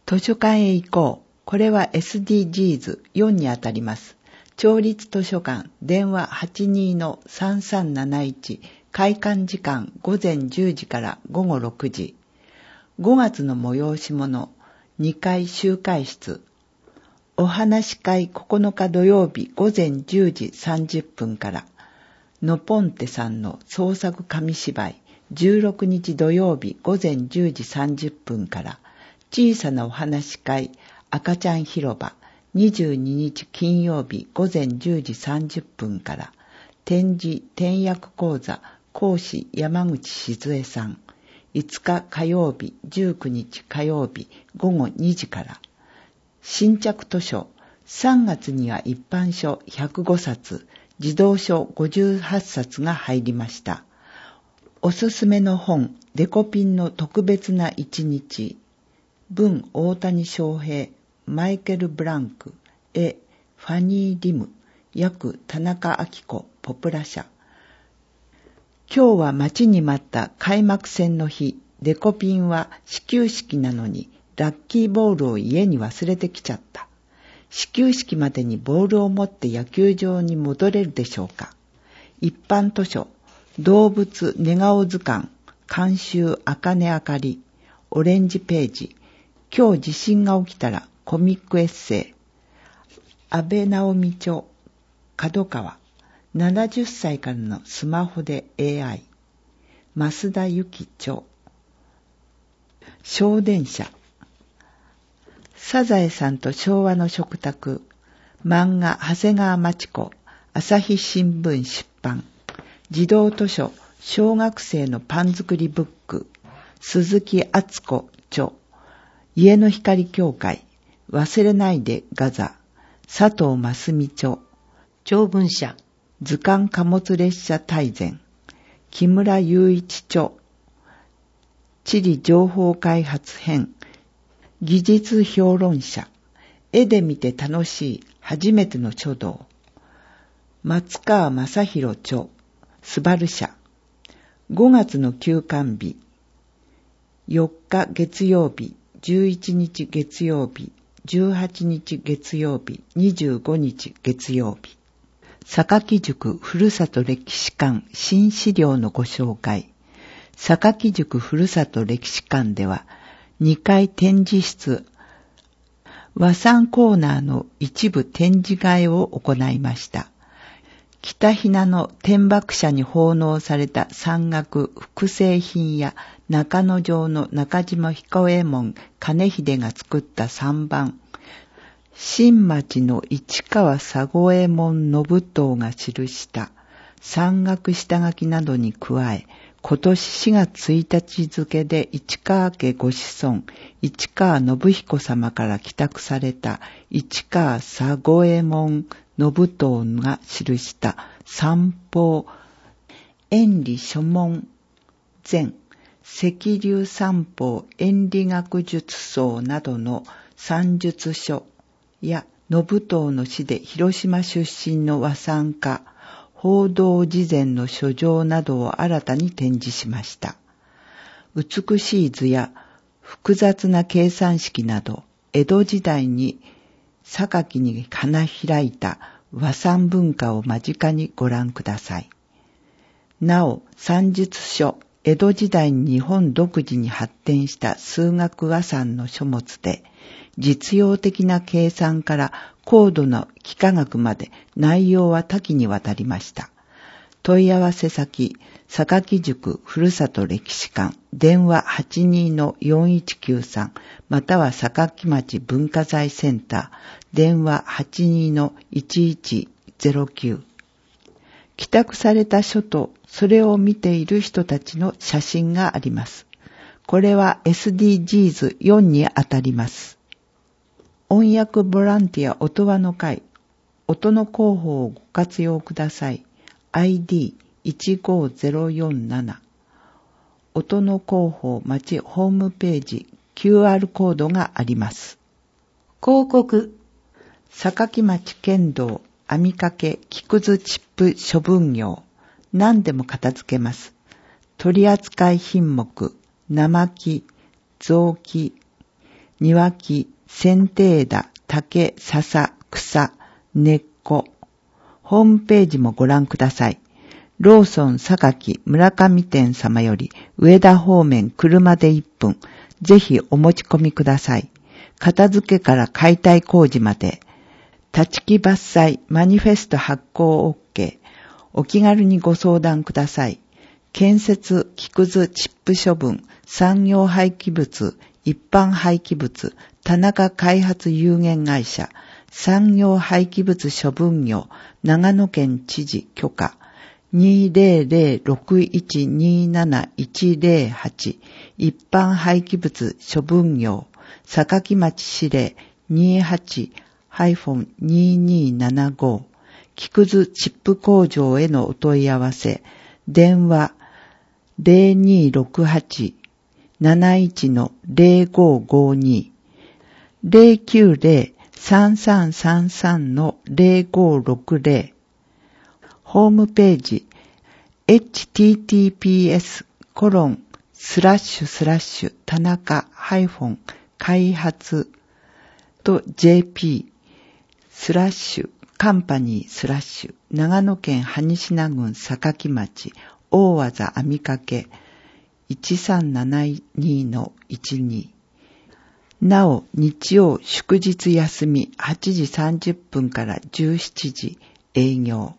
図書館へ行こう。これは SDGs4 にあたります。町立図書館、電話 82-3371、開館時間午前10時から午後6時。5月の催し物、2階集会室。お話し会9日土曜日午前10時30分から。ノポンテさんの創作紙芝居、16日土曜日午前10時30分から。小さなお話し会、赤ちゃん広場、22日金曜日午前10時30分から。展示転訳講座、講師山口静江さん。5日火曜日、19日火曜日午後2時から。新着図書、3月には一般書105冊、児童書58冊が入りました。おすすめの本、デコピンの特別な一日。文、大谷翔平、マイケル・ブランク、絵、ファニー・リム、訳、田中明子、ポプラ社。今日は待ちに待った開幕戦の日、デコピンは始球式なのに、ラッキーボールを家に忘れてきちゃった。始球式までにボールを持って野球場に戻れるでしょうか。一般図書、動物寝顔図鑑、監修茜あかり、オレンジページ、今日地震が起きたらコミックエッセイ、安倍直美著、角川、70歳からのスマホで AI、増田由紀著、小電車、サザエさんと昭和の食卓、漫画長谷川町子、朝日新聞出版、児童図書、小学生のパン作りブック、鈴木敦子著、家の光協会、忘れないでガザ、佐藤真澄著、 長文社、 図鑑貨物列車大全、木村雄一著、地理情報開発編、技術評論者、絵で見て楽しい初めての書道、松川正弘著、スバル社、5月の休館日、4日月曜日、11日月曜日、18日月曜日、25日月曜日。榊塾ふるさと歴史館新資料のご紹介。榊塾ふるさと歴史館では、2階展示室、和讃コーナーの一部展示会を行いました。北ひなの天幕社に奉納された山岳複製品や中野城の中島彦右衛門兼秀が作った三番、新町の市川佐五右衛門信藤が記した山岳下書きなどに加え、今年4月1日付で市川家ご子孫、市川信彦様から寄託された市川佐五右衛門信藤が記した三宝、縁理書問全、赤龍三宝縁理学術草などの算術書や信藤の死で広島出身の和讃家、報道事前の書状などを新たに展示しました。美しい図や複雑な計算式など、江戸時代に榊に花開いた和讃文化を間近にご覧ください。なお、算術書、江戸時代に日本独自に発展した数学和算の書物で、実用的な計算から高度な幾何学まで内容は多岐にわたりました。問い合わせ先、榊塾ふるさと歴史館、電話 82-4193 または榊町文化財センター、電話 82-1109。寄託された書とそれを見ている人たちの写真があります。これは SDGs4 にあたります。音訳ボランティア音羽の会、音の広報をご活用ください。ID15047。音の広報町ホームページ QR コードがあります。 広告。 榊町剣道網掛け木くずチップ処分業。何でも片付けます。取扱品目、生木、雑木、 庭木、剪定枝、竹、笹、草、根っこ。ホームページもご覧ください。ローソン榊村上店様より上田方面車で1分。ぜひお持ち込みください。片付けから解体工事まで。立木伐採マニフェスト発行 OK。お気軽にご相談ください。建設、木くず、チップ処分、産業廃棄物、一般廃棄物、田中開発有限会社、産業廃棄物処分業、長野県知事許可、200-6127-108、一般廃棄物処分業、榊町市令 28-2275、木くずチップ工場へのお問い合わせ、電話 0268-71-0552 090-3333-0560 ホームページ https:// 田中開発.jp/ カンパニー/長野県羽西名郡榊町大技網掛け 1372-12 なお日曜祝日休み8時30分から17時営業